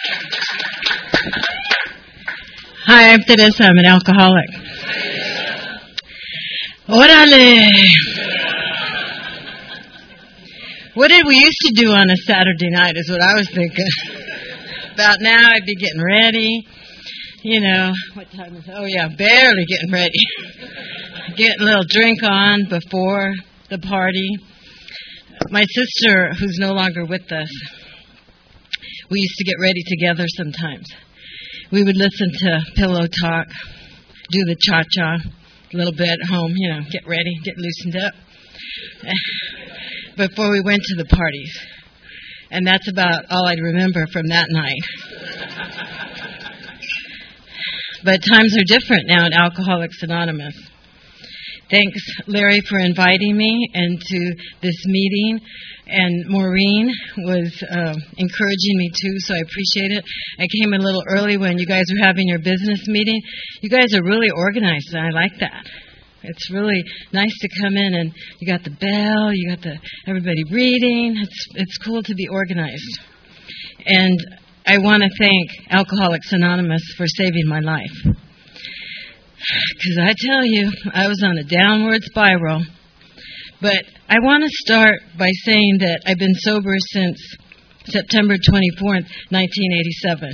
Hi, I'm Teresa. I'm an alcoholic. Orale! What did we used to do on a Saturday night is what I was thinking. About now I'd be getting ready. You know, what time is it? Oh, yeah, barely getting ready. Getting a little drink on before the party. My sister, who's no longer with us, we used to get ready together sometimes. We would listen to Pillow Talk, do the cha-cha a little bit at home, you know, get ready, get loosened up before we went to the parties. And that's about all I'd remember from that night. But times are different now at Alcoholics Anonymous. Thanks, Larry, for inviting me into this meeting. And Maureen was encouraging me, too, so I appreciate it. I came a little early when you guys were having your business meeting. You guys are really organized, and I like that. It's really nice to come in, and you got the bell, you got everybody reading. It's cool to be organized. And I want to thank Alcoholics Anonymous for saving my life. Because I tell you, I was on a downward spiral. But I want to start by saying that I've been sober since September 24th, 1987.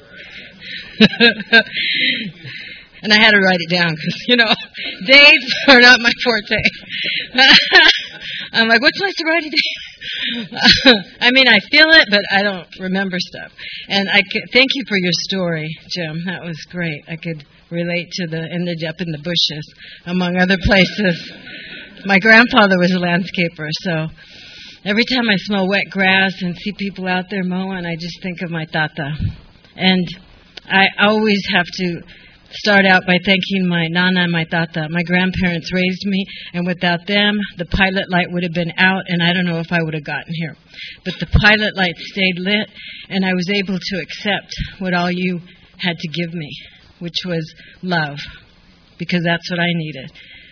And I had to write it down because, you know, dates are not my forte. I'm like, what's my sobriety date? I mean, I feel it, but I don't remember stuff. And thank you for your story, Jim. That was great. I could relate to ended up in the bushes, among other places. My grandfather was a landscaper, so every time I smell wet grass and see people out there mowing, I just think of my tata. And I always have to start out by thanking my nana and my tata. My grandparents raised me, and without them, the pilot light would have been out, and I don't know if I would have gotten here. But the pilot light stayed lit, and I was able to accept what all you had to give me, which was love, because that's what I needed.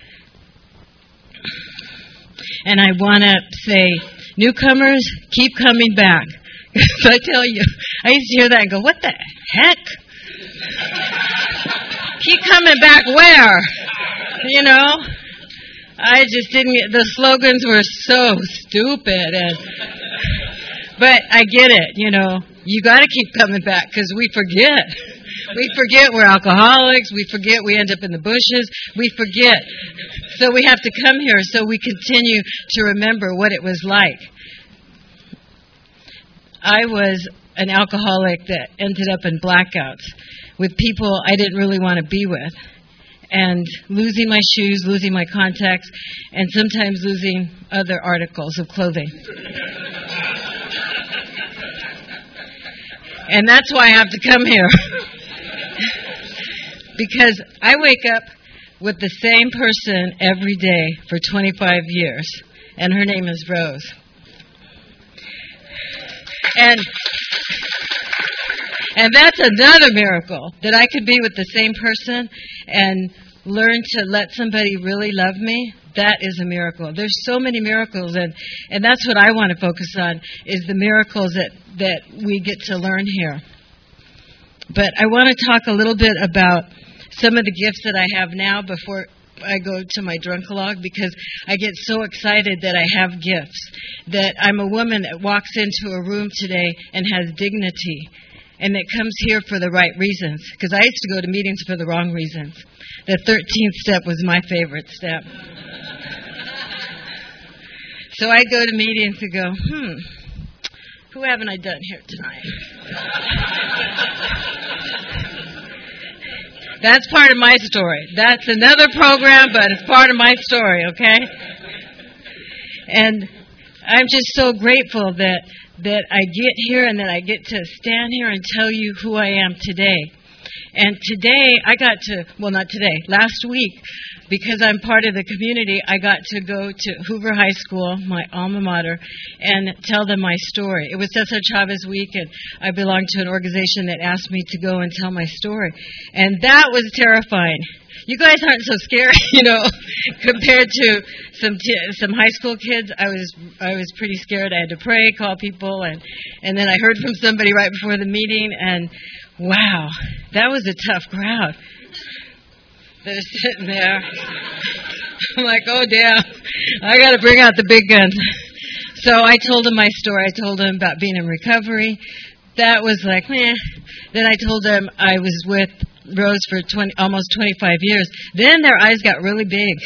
And I want to say, newcomers, keep coming back. So I tell you, I used to hear that and go, what the heck? Keep coming back where? You know? I just didn't get, the slogans were so stupid. But I get it, you know. You got to keep coming back because we forget. We forget we're alcoholics. We forget we end up in the bushes. We forget. So we have to come here so we continue to remember what it was like. I was an alcoholic that ended up in blackouts with people I didn't really want to be with. And losing my shoes, losing my contacts, and sometimes losing other articles of clothing. And that's why I have to come here. Because I wake up with the same person every day for 25 years, and her name is Rose. And that's another miracle, that I could be with the same person and learn to let somebody really love me. That is a miracle. There's so many miracles, and that's what I want to focus on, is the miracles that we get to learn here. But I want to talk a little bit about some of the gifts that I have now before I go to my drunkalog, because I get so excited that I have gifts, that I'm a woman that walks into a room today and has dignity, and that comes here for the right reasons, because I used to go to meetings for the wrong reasons. The 13th step was my favorite step. So I go to meetings and go, who haven't I done here tonight? That's part of my story. That's another program, but it's part of my story, okay? And I'm just so grateful that I get here and that I get to stand here and tell you who I am today. And today, last week, because I'm part of the community, I got to go to Hoover High School, my alma mater, and tell them my story. It was Cesar Chavez Week, and I belonged to an organization that asked me to go and tell my story. And that was terrifying, you guys aren't so scary, compared to some high school kids. I was pretty scared. I had to pray, call people, and then I heard from somebody right before the meeting, and wow, that was a tough crowd. They're sitting there. I'm like, oh damn, I got to bring out the big guns. So I told him my story. I told him about being in recovery. That was like, meh. Then I told him I was with Rose for almost 25 years. Then their eyes got really big.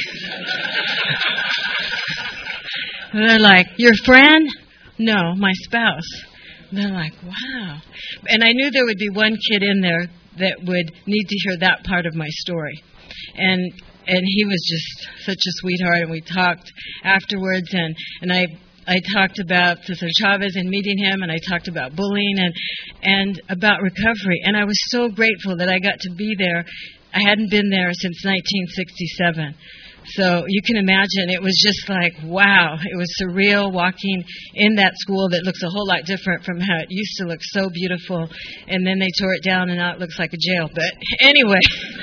And they're like, your friend? No, my spouse. And they're like, wow. And I knew there would be one kid in there that would need to hear that part of my story. And he was just such a sweetheart, and we talked afterwards, and I talked about Cesar Chavez and meeting him, and I talked about bullying and about recovery. And I was so grateful that I got to be there. I hadn't been there since 1967. So you can imagine, it was just like, wow. It was surreal walking in that school that looks a whole lot different from how it used to look, so beautiful. And then they tore it down, and now it looks like a jail. But anyway,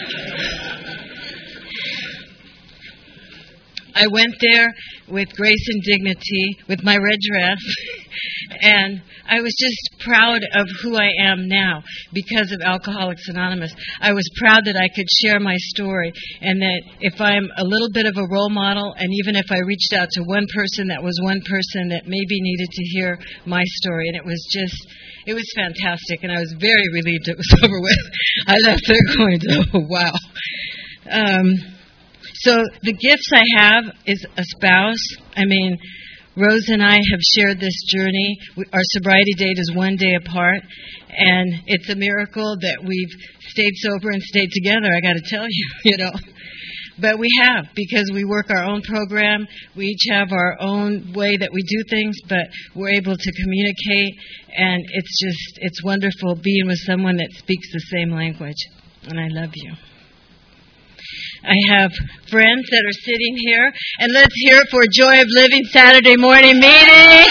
I went there with grace and dignity, with my red dress, and I was just proud of who I am now because of Alcoholics Anonymous. I was proud that I could share my story, and that if I'm a little bit of a role model, and even if I reached out to one person, that was one person that maybe needed to hear my story. And it was fantastic, and I was very relieved it was over with. I left there going, oh, wow. So the gifts I have is a spouse. I mean, Rose and I have shared this journey. Our sobriety date is one day apart, and it's a miracle that we've stayed sober and stayed together, I got to tell you, But we have, because we work our own program. We each have our own way that we do things, but we're able to communicate, and it's wonderful being with someone that speaks the same language. And I love you. I have friends that are sitting here, and let's hear it for Joy of Living Saturday morning meeting.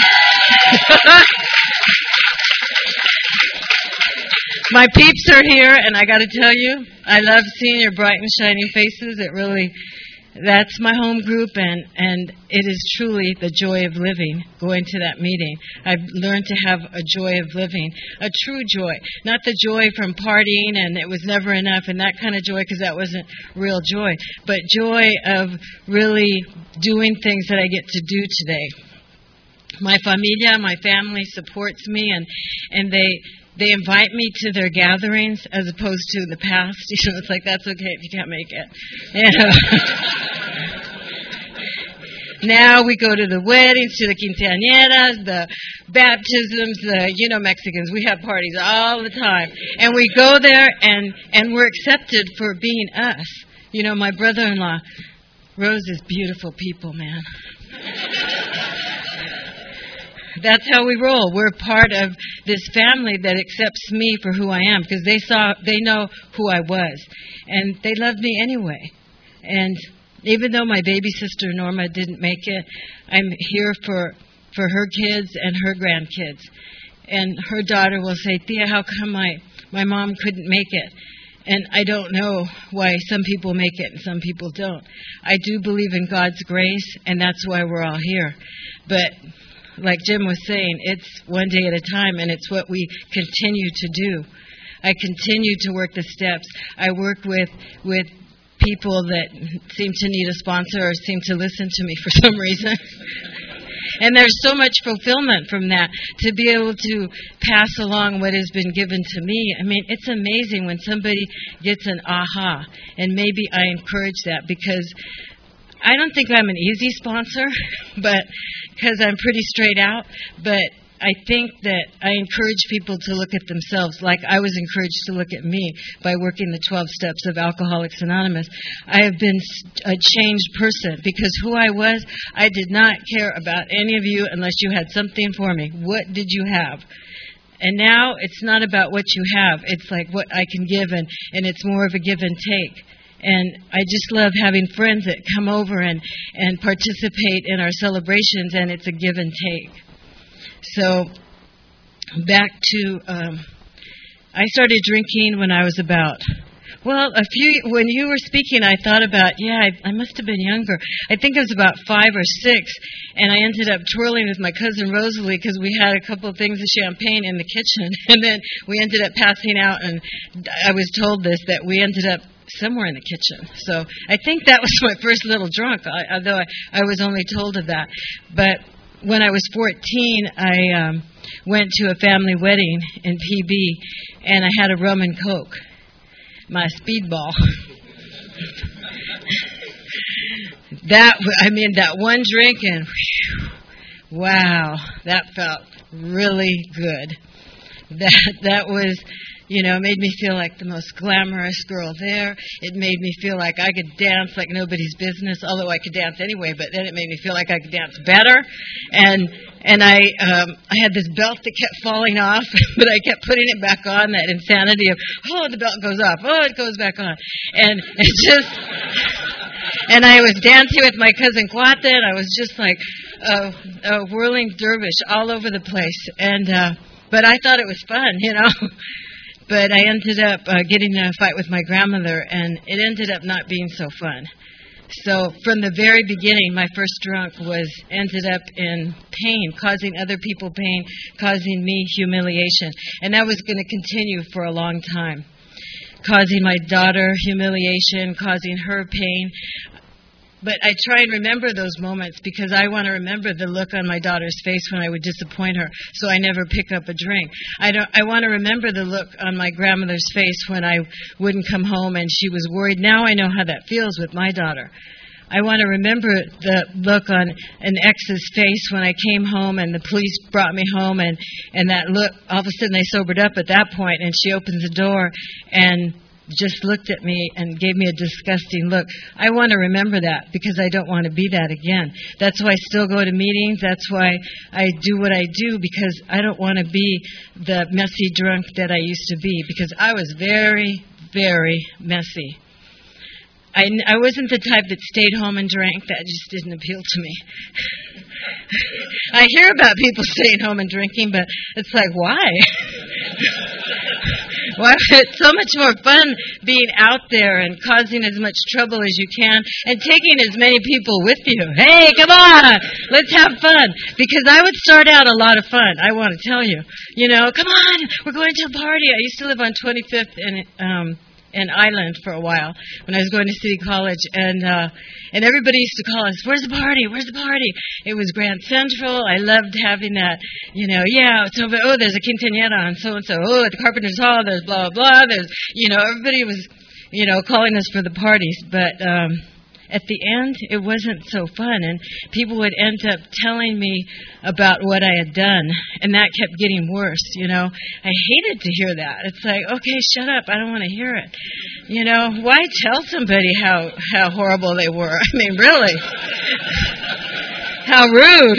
My peeps are here, and I got to tell you, I love seeing your bright and shining faces. That's my home group, and it is truly the joy of living, going to that meeting. I've learned to have a joy of living, a true joy, not the joy from partying and it was never enough and that kind of joy, because that wasn't real joy, but joy of really doing things that I get to do today. My familia, my family supports me, and they invite me to their gatherings as opposed to the past. It's like, that's okay if you can't make it. Now we go to the weddings, to the quinceañeras, the baptisms, Mexicans. We have parties all the time. And we go there, and we're accepted for being us. My brother-in-law, Rose, is beautiful people, man. That's how we roll. We're part of this family that accepts me for who I am, because they know who I was, and they love me anyway. And even though my baby sister Norma didn't make it, I'm here for her kids and her grandkids. And her daughter will say, Tia, how come my mom couldn't make it? And I don't know why some people make it and some people don't. I do believe in God's grace, and that's why we're all here. But like Jim was saying, it's one day at a time, and it's what we continue to do. I continue to work the steps. I work with people that seem to need a sponsor or seem to listen to me for some reason. And there's so much fulfillment from that, to be able to pass along what has been given to me. I mean, it's amazing when somebody gets an aha, and maybe I encourage that, because I don't think I'm an easy sponsor, but because I'm pretty straight out, but I think that I encourage people to look at themselves like I was encouraged to look at me by working the 12 steps of Alcoholics Anonymous. I have been a changed person, because who I was, I did not care about any of you unless you had something for me. What did you have? And now it's not about what you have. It's like what I can give, and it's more of a give and take. And I just love having friends that come over and participate in our celebrations, and it's a give and take. So back to, I started drinking when I was about Well, when you were speaking, I thought about, I must have been younger. I think I was about 5 or 6, and I ended up twirling with my cousin Rosalie because we had a couple of things of champagne in the kitchen, and then we ended up passing out, and I was told that we ended up somewhere in the kitchen. So I think that was my first little drunk, although I was only told of that. But when I was 14, I went to a family wedding in PB, and I had a rum and Coke. My speedball. That one drink, and whew, wow, that felt really good. That was, made me feel like the most glamorous girl there. It made me feel like I could dance like nobody's business, although I could dance anyway, but then it made me feel like I could dance better. And I had this belt that kept falling off, but I kept putting it back on, that insanity of, the belt goes off, it goes back on. And I was dancing with my cousin Quata, and I was just like a whirling dervish all over the place. But I thought it was fun, But I ended up getting in a fight with my grandmother, and it ended up not being so fun. So from the very beginning, my first drunk ended up in pain, causing other people pain, causing me humiliation. And that was going to continue for a long time, causing my daughter humiliation, causing her pain. But I try and remember those moments because I want to remember the look on my daughter's face when I would disappoint her, so I never pick up a drink. I want to remember the look on my grandmother's face when I wouldn't come home and she was worried. Now I know how that feels with my daughter. I want to remember the look on an ex's face when I came home and the police brought me home, and that look, all of a sudden they sobered up at that point, and she opens the door and just looked at me and gave me a disgusting look. I want to remember that because I don't want to be that again. That's why I still go to meetings. That's why I do what I do, because I don't want to be the messy drunk that I used to be, because I was very, very messy. I wasn't the type that stayed home and drank. That just didn't appeal to me. I hear about people staying home and drinking, but it's like, why? Why? It's so much more fun being out there and causing as much trouble as you can and taking as many people with you. Hey, come on, let's have fun. Because I would start out a lot of fun, I want to tell you. Come on, we're going to a party. I used to live on 25th in Island for a while when I was going to City College, and everybody used to call us, where's the party? Where's the party? It was Grand Central. I loved having that, it's over, there's a quinceañera on so-and-so, at the Carpenter's Hall, there's blah, blah, blah, there's, everybody was, calling us for the parties, but at the end, it wasn't so fun, and people would end up telling me about what I had done, and that kept getting worse, I hated to hear that. It's like, okay, shut up, I don't want to hear it. Why tell somebody how horrible they were? I mean, really? How rude.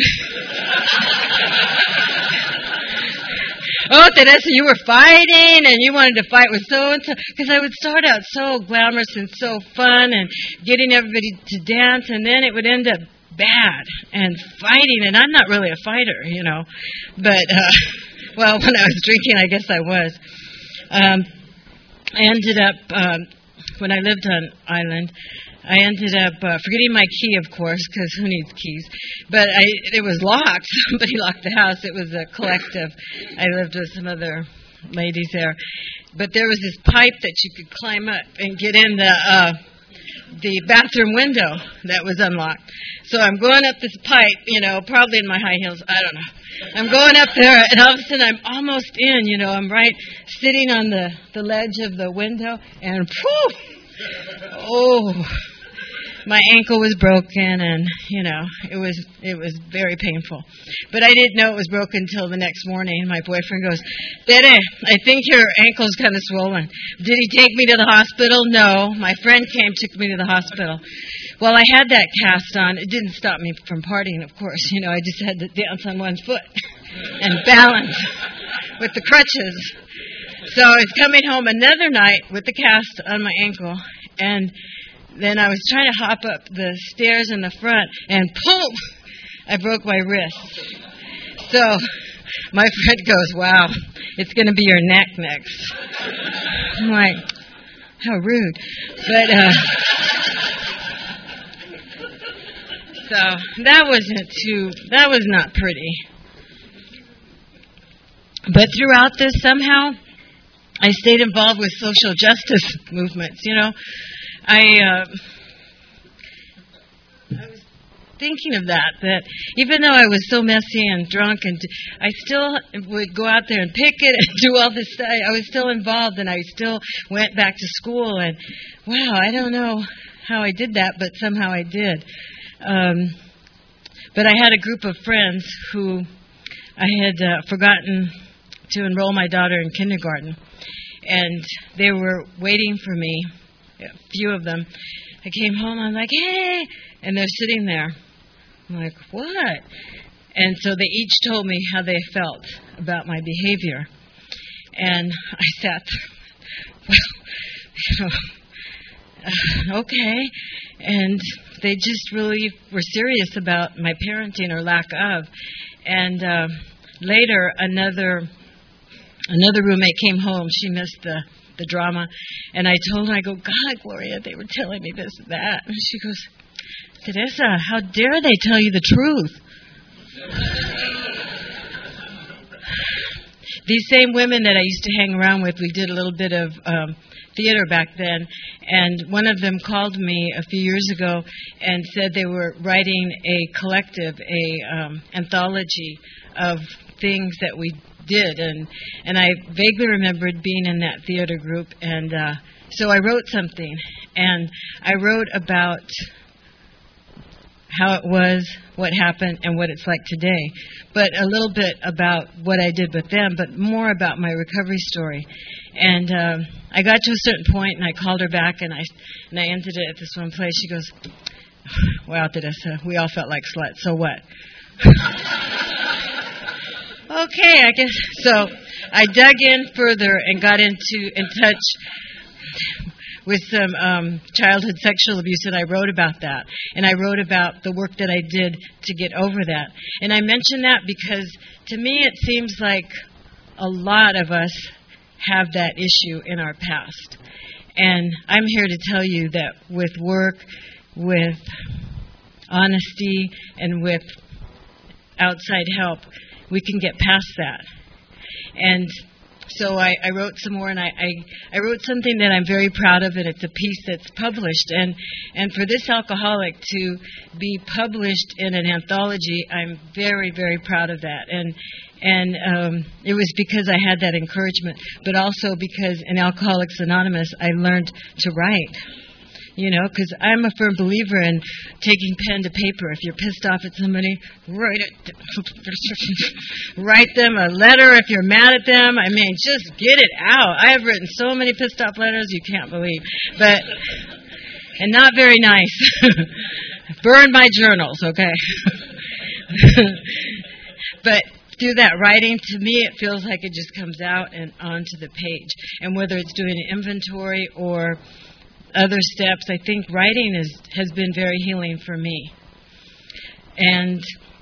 Teresa, you were fighting, and you wanted to fight with so-and-so. Because I would start out so glamorous and so fun and getting everybody to dance, and then it would end up bad and fighting. And I'm not really a fighter, But, when I was drinking, I guess I was. I ended up, when I lived on Island, I ended up forgetting my key, of course, because who needs keys? But it was locked. Somebody locked the house. It was a collective. I lived with some other ladies there. But there was this pipe that you could climb up and get in the bathroom window that was unlocked. So I'm going up this pipe, probably in my high heels. I don't know. I'm going up there, and all of a sudden I'm almost in. I'm right sitting on the ledge of the window, and poof! Oh, my ankle was broken, and it was very painful. But I didn't know it was broken until the next morning. My boyfriend goes, Tere, I think your ankle's kind of swollen. Did he take me to the hospital? No. My friend came, took me to the hospital. Well, I had that cast on. It didn't stop me from partying, of course. I just had to dance on one foot and balance with the crutches. So I was coming home another night with the cast on my ankle, and then I was trying to hop up the stairs in the front, and boom, I broke my wrist. So my friend goes, wow, it's going to be your neck next. I'm like, How rude. But, so that was not pretty. But throughout this, somehow, I stayed involved with social justice movements. I was thinking of that even though I was so messy and drunk, and I still would go out there and picket and do all this stuff, I was still involved, and I still went back to school. And wow, I don't know how I did that, but somehow I did. But I had a group of friends who I had forgotten to enroll my daughter in kindergarten, and they were waiting for me, a few of them. I came home, I'm like, hey, and they're sitting there. I'm like, what? And so they each told me how they felt about my behavior. And I sat there, okay. And they just really were serious about my parenting or lack of. And later, another roommate came home. She missed the drama. And I told her, I go, God, Gloria, they were telling me this and that. And she goes, Teresa, how dare they tell you the truth? These same women that I used to hang around with, we did a little bit of theater back then, and one of them called me a few years ago and said they were writing a collective, anthology of things that we did, and I vaguely remembered being in that theater group, and so I wrote something, and I wrote about how it was, what happened, and what it's like today. But a little bit about what I did with them, but more about my recovery story. And I got to a certain point, and I called her back, and I ended it at this one place. She goes, wow, Teresa, we all felt like sluts, so what? Okay, I guess. So I dug in further and got in touch with some childhood sexual abuse, and I wrote about that. And I wrote about the work that I did to get over that. And I mention that because, to me, it seems like a lot of us have that issue in our past. And I'm here to tell you that with work, with honesty, and with outside help, we can get past that. And so I wrote some more, and I wrote something that I'm very proud of, and it's a piece that's published. And for this alcoholic to be published in an anthology, I'm very, very proud of that. And it was because I had that encouragement, but also because in Alcoholics Anonymous, I learned to write. Because I'm a firm believer in taking pen to paper. If you're pissed off at somebody, write it. Write them a letter if you're mad at them. I mean, just get it out. I have written so many pissed off letters you can't believe. And not very nice. Burn my journals, okay? But through that writing, to me, it feels like it just comes out and onto the page. And whether it's doing an inventory or other steps, I think writing has been very healing for me. And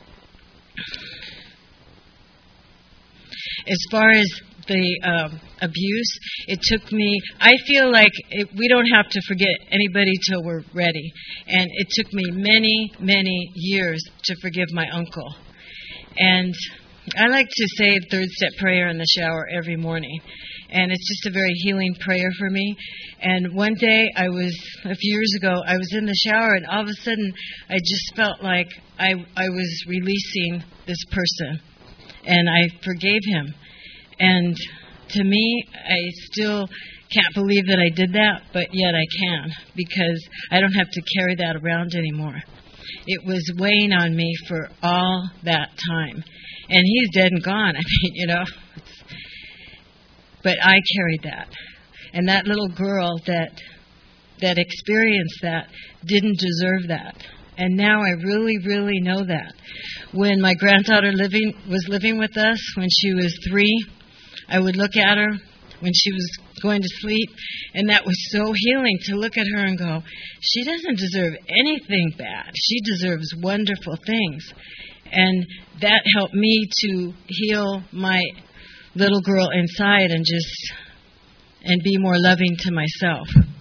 as far as the abuse, it took me, I feel like we don't have to forget anybody till we're ready. And it took me many, many years to forgive my uncle. And I like to say third step prayer in the shower every morning. And it's just a very healing prayer for me. And one day, a few years ago, I was in the shower, and all of a sudden, I just felt like I was releasing this person. And I forgave him. And to me, I still can't believe that I did that, but yet I can, because I don't have to carry that around anymore. It was weighing on me for all that time. And he's dead and gone. I mean, but I carried that. And that little girl that experienced that didn't deserve that. And now I really, really know that. When my granddaughter was living with us, when she was 3, I would look at her when she was going to sleep, and that was so healing to look at her and go, she doesn't deserve anything bad. She deserves wonderful things. And that helped me to heal my little girl inside and be more loving to myself.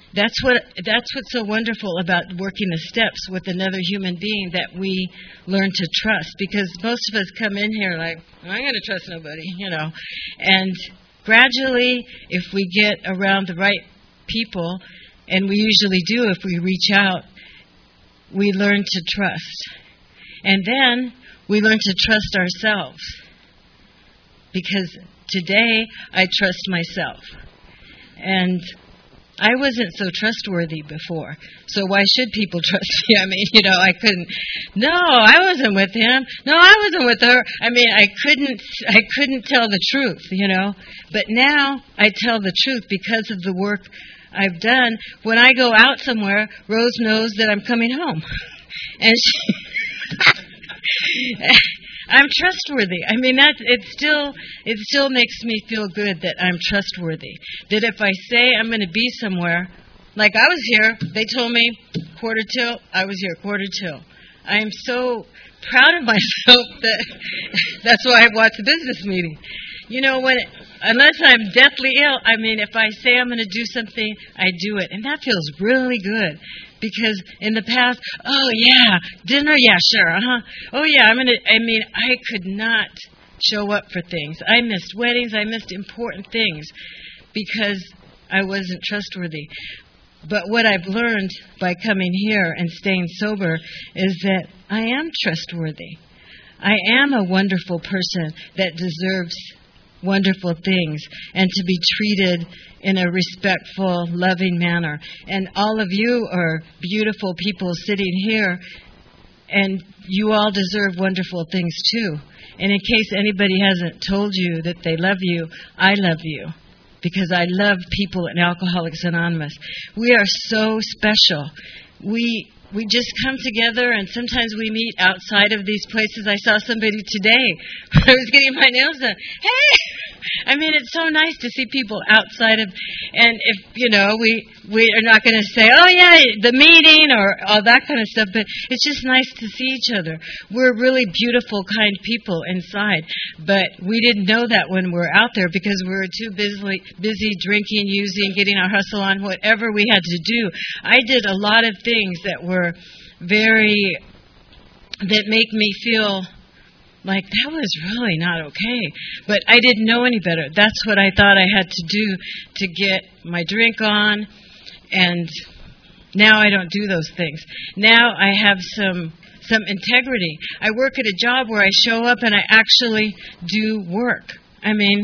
That's what's so wonderful about working the steps with another human being, that we learn to trust. Because most of us come in here like, I'm going to trust nobody, And gradually, if we get around the right people, and we usually do if we reach out, we learn to trust. And then we learn to trust ourselves. Because today, I trust myself. And I wasn't so trustworthy before, so why should people trust me? I mean, I couldn't. No, I wasn't with him. No, I wasn't with her. I mean, I couldn't tell the truth, But now I tell the truth because of the work I've done. When I go out somewhere, Rose knows that I'm coming home, and I'm trustworthy. I mean, it still makes me feel good that I'm trustworthy. That if I say I'm going to be somewhere, like I was here, they told me 1:45, I was here 1:45. I am so proud of myself that's why I watch the business meeting. Unless I'm deathly ill, I mean, if I say I'm going to do something, I do it. And that feels really good. Because in the past, oh, yeah, dinner, yeah, sure, oh, yeah, I could not show up for things. I missed weddings. I missed important things because I wasn't trustworthy. But what I've learned by coming here and staying sober is that I am trustworthy. I am a wonderful person that deserves wonderful things and to be treated in a respectful, loving manner. And all of you are beautiful people sitting here, and you all deserve wonderful things too. And in case anybody hasn't told you that they love you, I love you because I love people in Alcoholics Anonymous. We are so special. We just come together, and sometimes we meet outside of these places. I saw somebody today when I was getting my nails done. Hey! I mean, it's so nice to see people outside of, and if, we are not going to say, oh, yeah, the meeting or all that kind of stuff, but it's just nice to see each other. We're really beautiful, kind people inside, but we didn't know that when we were out there because we were too busy drinking, using, getting our hustle on, whatever we had to do. I did a lot of things that were that make me feel like that was really not okay. But I didn't know any better. That's what I thought I had to do to get my drink on. And now I don't do those things. Now I have some integrity. I work at a job where I show up and I actually do work. I mean,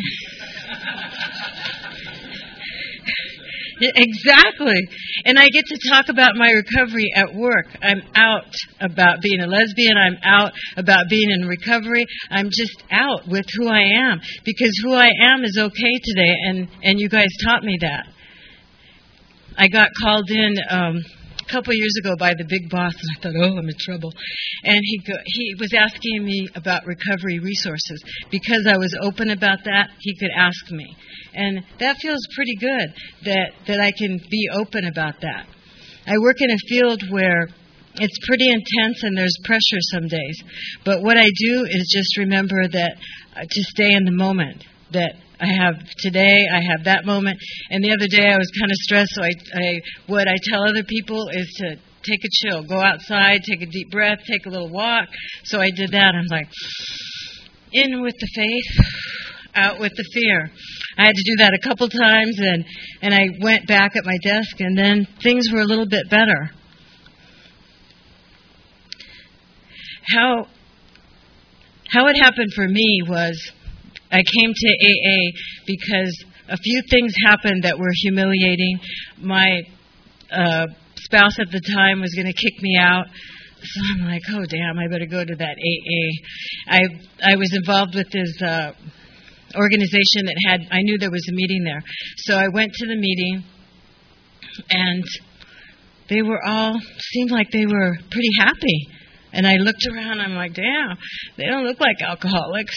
exactly. And I get to talk about my recovery at work. I'm out about being a lesbian. I'm out about being in recovery. I'm just out with who I am because who I am is okay today, and you guys taught me that. I got called in a couple of years ago by the big boss, and I thought, oh, I'm in trouble. And he was asking me about recovery resources. Because I was open about that, he could ask me. And that feels pretty good that I can be open about that. I work in a field where it's pretty intense and there's pressure some days. But what I do is just remember that to stay in the moment. That I have today, I have that moment. And the other day I was kind of stressed, so what I tell other people is to take a chill. Go outside, take a deep breath, take a little walk. So I did that. I'm like, in with the faith, out with the fear. I had to do that a couple times, and I went back at my desk, and then things were a little bit better. How it happened for me was I came to AA because a few things happened that were humiliating. My spouse at the time was going to kick me out. So I'm like, oh, damn, I better go to that AA. I was involved with this organization that I knew there was a meeting there. So I went to the meeting, and they seemed like they were pretty happy. And I looked around, I'm like, damn, they don't look like alcoholics.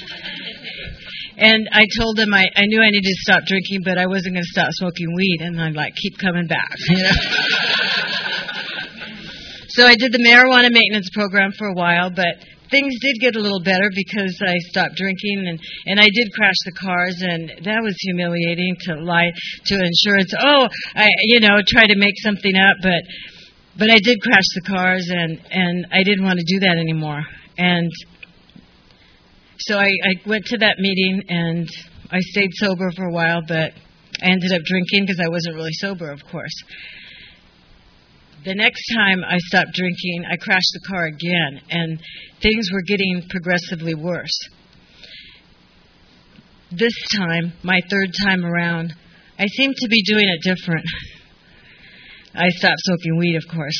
And I told them I knew I needed to stop drinking, but I wasn't going to stop smoking weed. And I'm like, keep coming back, So I did the marijuana maintenance program for a while, but things did get a little better because I stopped drinking, and I did crash the cars, and that was humiliating to lie to insurance. Oh, try to make something up, but I did crash the cars, and I didn't want to do that anymore. And so I went to that meeting, and I stayed sober for a while, but I ended up drinking because I wasn't really sober, of course. The next time I stopped drinking, I crashed the car again, and things were getting progressively worse. This time, my third time around, I seemed to be doing it different. I stopped smoking weed, of course.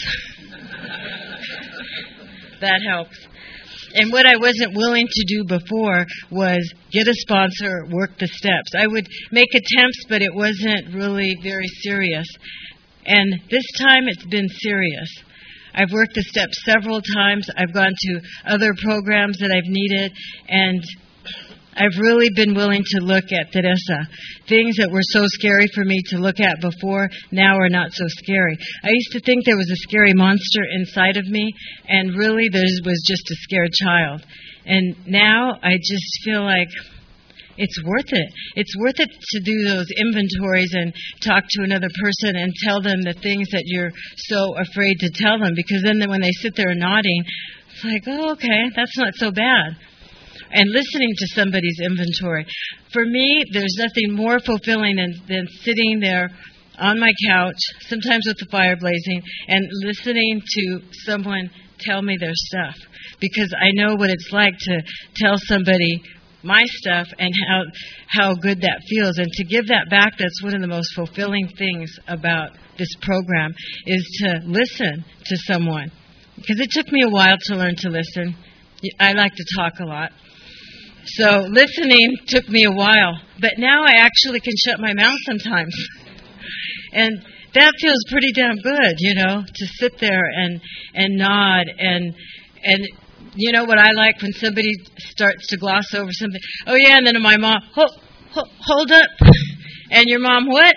That helps. And what I wasn't willing to do before was get a sponsor, work the steps. I would make attempts, but it wasn't really very serious. And this time it's been serious. I've worked the steps several times. I've gone to other programs that I've needed, and I've really been willing to look at Teresa. Things that were so scary for me to look at before now are not so scary. I used to think there was a scary monster inside of me, and really there was just a scared child. And now I just feel like it's worth it. It's worth it to do those inventories and talk to another person and tell them the things that you're so afraid to tell them, because then when they sit there nodding, it's like, oh, okay, that's not so bad. And listening to somebody's inventory. For me, there's nothing more fulfilling than sitting there on my couch, sometimes with the fire blazing, and listening to someone tell me their stuff. Because I know what it's like to tell somebody my stuff and how good that feels. And to give that back, that's one of the most fulfilling things about this program, is to listen to someone. Because it took me a while to learn to listen. I like to talk a lot. So listening took me a while, but now I actually can shut my mouth sometimes. And that feels pretty damn good, to sit there and nod and you know what I like when somebody starts to gloss over something. Oh yeah, and then my mom, hold up, and your mom, what?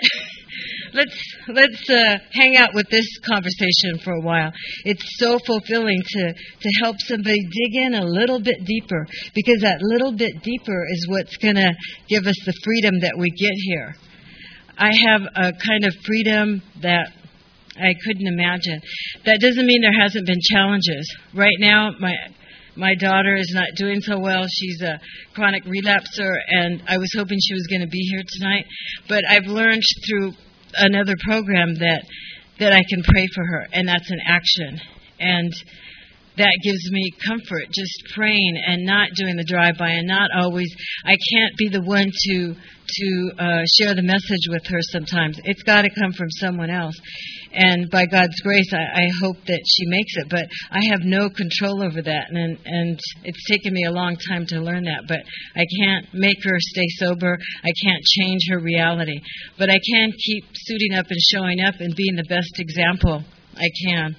Let's hang out with this conversation for a while. It's so fulfilling to help somebody dig in a little bit deeper, because that little bit deeper is what's going to give us the freedom that we get here. I have a kind of freedom that I couldn't imagine. That doesn't mean there hasn't been challenges. Right now, my daughter is not doing so well. She's a chronic relapser, and I was hoping she was going to be here tonight. But I've learned through another program that I can pray for her, and that's an action. And that gives me comfort, just praying and not doing the drive-by, and not always, I can't be the one to share the message with her sometimes. It's got to come from someone else. And by God's grace, I hope that she makes it. But I have no control over that. And it's taken me a long time to learn that. But I can't make her stay sober. I can't change her reality. But I can keep suiting up and showing up and being the best example I can.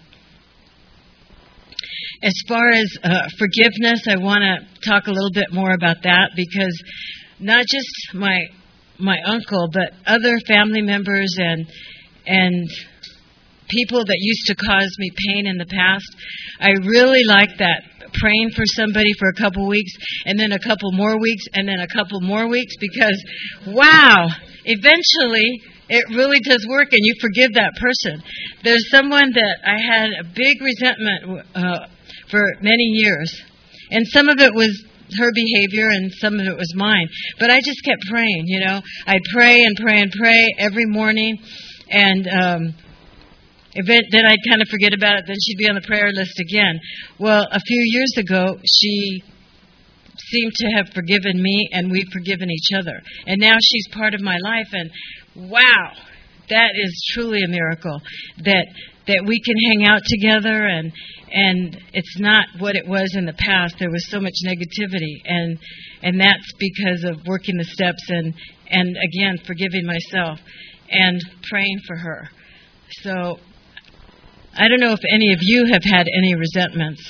As far as forgiveness, I want to talk a little bit more about that, because not just my uncle, but other family members and people that used to cause me pain in the past. I really like that, praying for somebody for a couple weeks, and then a couple more weeks, and then a couple more weeks, because, wow, eventually it really does work, and you forgive that person. There's someone that I had a big resentment for many years, and some of it was her behavior and some of it was mine. But I just kept praying, I'd pray and pray and pray every morning, and then I'd kind of forget about it. Then she'd be on the prayer list again. Well, a few years ago, she seemed to have forgiven me, and we've forgiven each other. And now she's part of my life, and wow, that is truly a miracle, that we can hang out together, and it's not what it was in the past. There was so much negativity, and that's because of working the steps and again, forgiving myself and praying for her. So I don't know if any of you have had any resentments.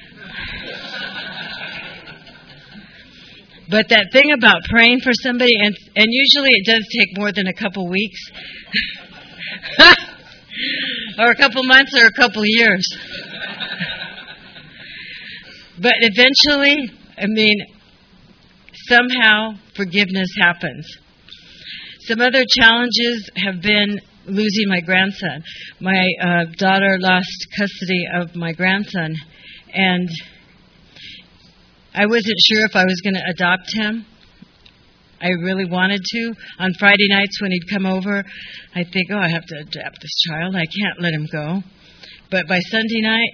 But that thing about praying for somebody, and usually it does take more than a couple weeks, or a couple months, or a couple years. But eventually, somehow forgiveness happens. Some other challenges have been losing my grandson. My daughter lost custody of my grandson, and I wasn't sure if I was going to adopt him. I really wanted to. On Friday nights when he'd come over, I'd think, I have to adopt this child. I can't let him go. But by Sunday night,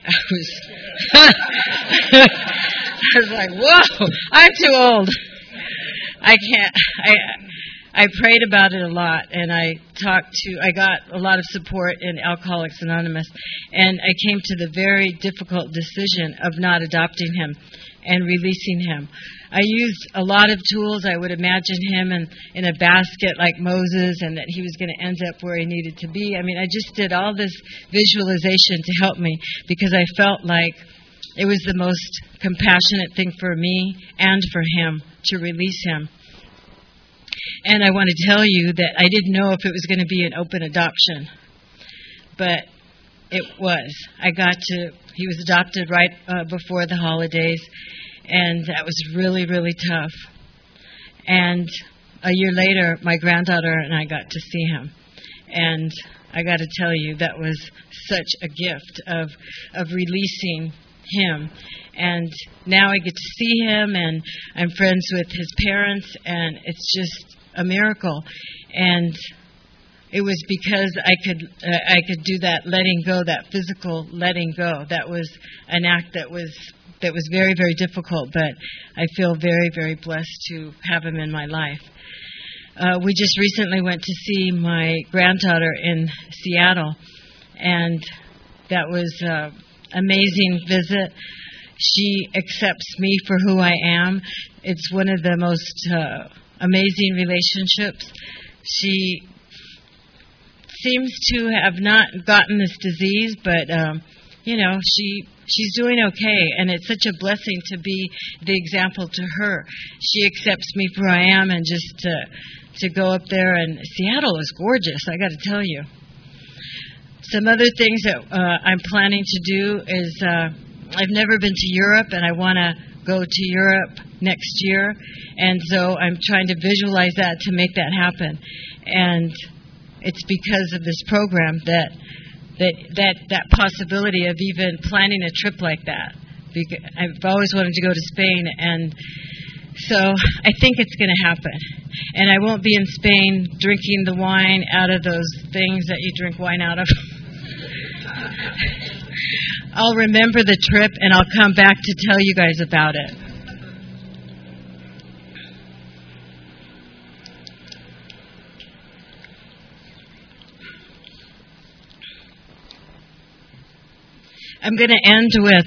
I was like, whoa, I'm too old. I can't. I prayed about it a lot, and I got a lot of support in Alcoholics Anonymous, and I came to the very difficult decision of not adopting him and releasing him. I used a lot of tools. I would imagine him in a basket like Moses, and that he was going to end up where he needed to be. I just did all this visualization to help me, because I felt like it was the most compassionate thing for me and for him to release him. And I want to tell you that I didn't know if it was going to be an open adoption, but it was. He was adopted right before the holidays, and that was really, really tough. And a year later, my granddaughter and I got to see him. And I got to tell you, that was such a gift of releasing him. And now I get to see him, and I'm friends with his parents, and it's just a miracle. And it was because I could do that letting go, that physical letting go. That was an act that was very, very difficult, but I feel very, very blessed to have him in my life. We just recently went to see my granddaughter in Seattle, and that was an amazing visit. She accepts me for who I am. It's one of the most amazing relationships. She seems to have not gotten this disease, but she's doing okay, and it's such a blessing to be the example to her. She accepts me for who I am, and just to go up there, and Seattle is gorgeous, I got to tell you. Some other things that I'm planning to do is I've never been to Europe, and I want to go to Europe next year, and so I'm trying to visualize that to make that happen. And it's because of this program that possibility of even planning a trip like that. I've always wanted to go to Spain, and so I think it's going to happen. And I won't be in Spain drinking the wine out of those things that you drink wine out of. I'll remember the trip, and I'll come back to tell you guys about it. I'm going to end with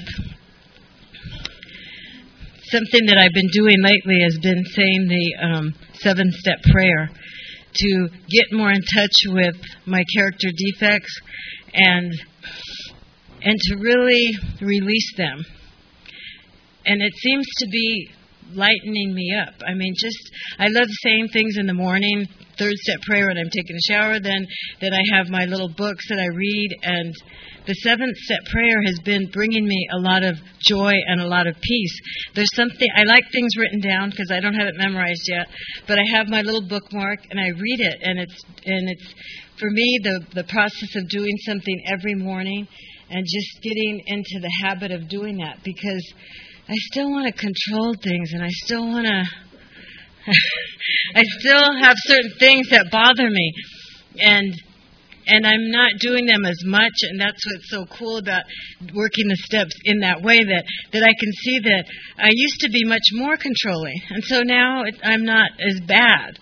something that I've been doing lately, has been saying the 7-step prayer to get more in touch with my character defects and to really release them. And it seems to be lightening me up. I love saying things in the morning, 3rd step prayer when I'm taking a shower, then I have my little books that I read, and the 7th step prayer has been bringing me a lot of joy and a lot of peace. There's something, I like things written down because I don't have it memorized yet, but I have my little bookmark and I read it, and it's for me the process of doing something every morning and just getting into the habit of doing that, because I still want to control things, and I still want to I still have certain things that bother me, and I'm not doing them as much, and that's what's so cool about working the steps in that way, that I can see that I used to be much more controlling, and so now I'm not as bad,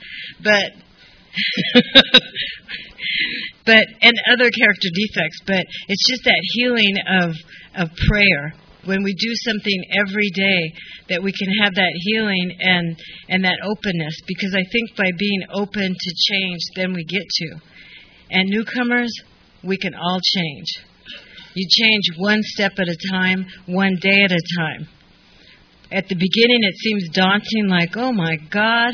and other character defects, but it's just that healing of prayer. When we do something every day, that we can have that healing and that openness, because I think by being open to change, then we get to. And newcomers, we can all change. You change one step at a time, one day at a time. At the beginning, it seems daunting, like, oh my God,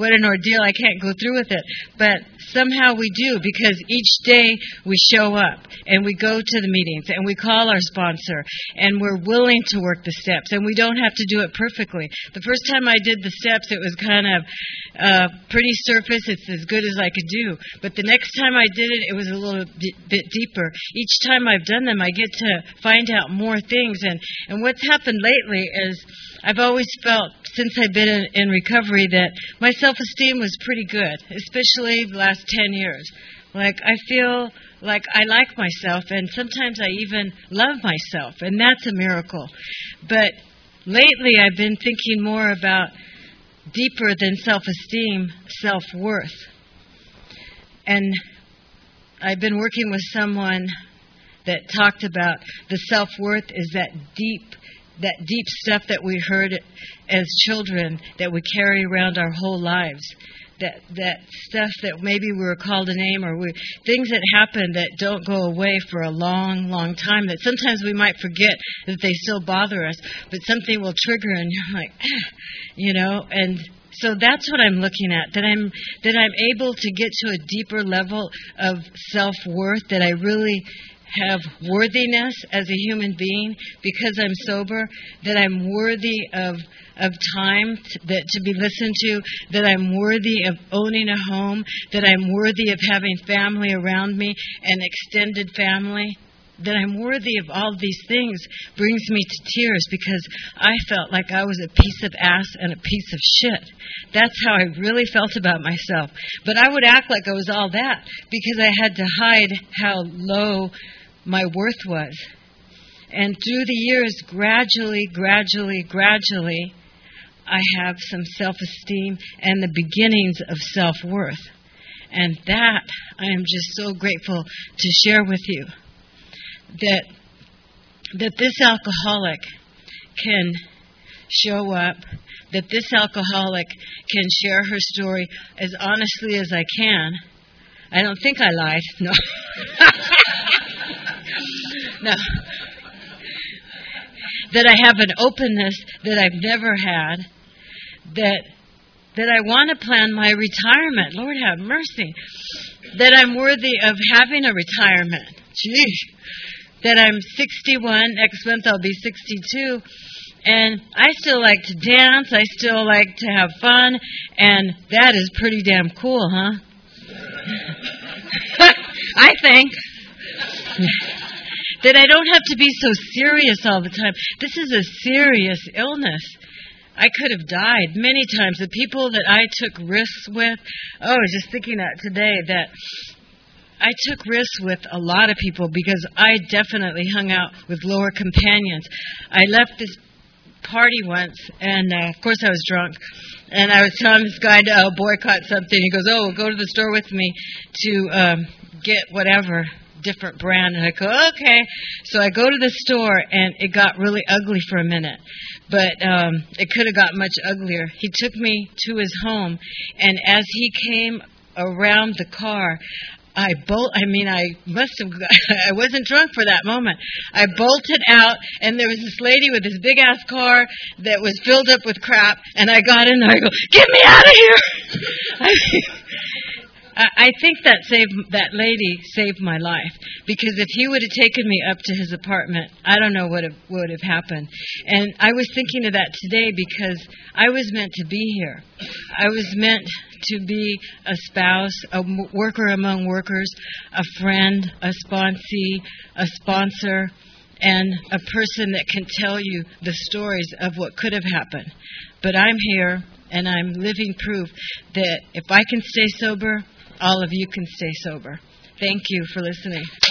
what an ordeal. I can't go through with it. But somehow we do, because each day we show up and we go to the meetings and we call our sponsor and we're willing to work the steps, and we don't have to do it perfectly. The first time I did the steps, it was kind of pretty surface. It's as good as I could do. But the next time I did it, it was a little bit deeper. Each time I've done them, I get to find out more things. And what's happened lately is I've always felt, since I've been in recovery, that my self-esteem was pretty good, especially the last 10 years. Like, I feel like I like myself, and sometimes I even love myself, and that's a miracle. But lately I've been thinking more about deeper than self-esteem, self-worth. And I've been working with someone that talked about the self-worth is that deep stuff that we heard as children that we carry around our whole lives. That stuff that maybe we were called a name, or things that happen that don't go away for a long, long time, that sometimes we might forget that they still bother us, but something will trigger and you're like, and so that's what I'm looking at, that I'm able to get to a deeper level of self-worth, that I really have worthiness as a human being because I'm sober, that I'm worthy of time to be listened to, that I'm worthy of owning a home, that I'm worthy of having family around me, an extended family, that I'm worthy of all these things brings me to tears because I felt like I was a piece of ass and a piece of shit. That's how I really felt about myself. But I would act like I was all that because I had to hide how low my worth was. And through the years, gradually, I have some self-esteem and the beginnings of self-worth. And that I am just so grateful to share with you. That this alcoholic can show up, that this alcoholic can share her story as honestly as I can. I don't think I lied. No. No. That I have an openness that I've never had. That I want to plan my retirement. Lord have mercy. That I'm worthy of having a retirement. Gee. That I'm 61. Next month I'll be 62. And I still like to dance. I still like to have fun. And that is pretty damn cool, huh? I think. That I don't have to be so serious all the time. This is a serious illness. I could have died many times. The people that I took risks with, I was just thinking that today, that I took risks with a lot of people because I definitely hung out with lower companions. I left this party once, and of course I was drunk, and I was telling this guy to boycott something. He goes, "Oh, go to the store with me to get whatever different brand." And I go, "Okay." So I go to the store, and it got really ugly for a minute. But it could have got much uglier. He took me to his home, and as he came around the car, I wasn't drunk for that moment. I bolted out, and there was this lady with this big-ass car that was filled up with crap, and I got in there, I go, "Get me out of here!" I think that lady saved my life, because if he would have taken me up to his apartment, I don't know what would have happened. And I was thinking of that today because I was meant to be here. I was meant to be a spouse, a worker among workers, a friend, a sponsee, a sponsor, and a person that can tell you the stories of what could have happened. But I'm here, and I'm living proof that if I can stay sober, all of you can stay sober. Thank you for listening.